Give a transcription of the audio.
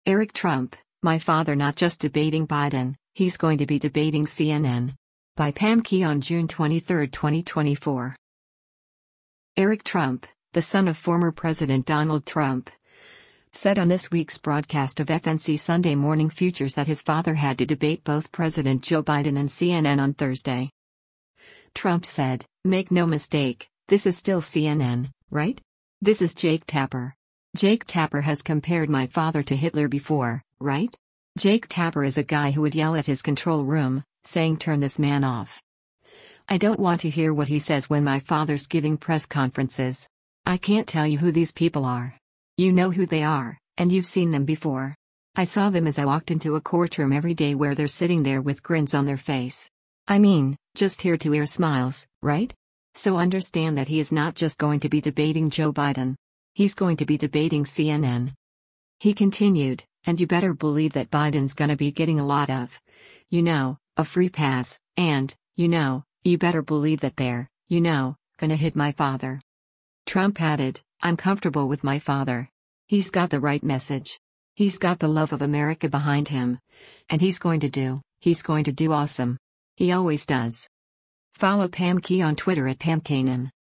Eric Trump, my father not just debating Biden, he's going to be debating CNN. By Pam Key on June 23, 2024. Eric Trump, the son of former President Donald Trump, said on this week's broadcast of FNC Sunday Morning Futures that his father had to debate both President Joe Biden and CNN on Thursday. Trump said, "Make no mistake, this is still CNN, right? This is Jake Tapper. Jake Tapper has compared my father to Hitler before, right? Jake Tapper is a guy who would yell at his control room, saying turn this man off. I don't want to hear what he says when my father's giving press conferences. I can't tell you who these people are. You know who they are, and you've seen them before. I saw them as I walked into a courtroom every day where they're sitting there with grins on their face. I mean, just ear-to-ear smiles, right? So understand that he is not just going to be debating Joe Biden. He's going to be debating CNN." He continued, "And you better believe that Biden's gonna be getting a lot of, a free pass, and, you better believe that they're, gonna hit my father." Trump added, "I'm comfortable with my father. He's got the right message. He's got the love of America behind him. And he's going to do awesome. He always does." Follow Pam Key on Twitter at Pam Kanan.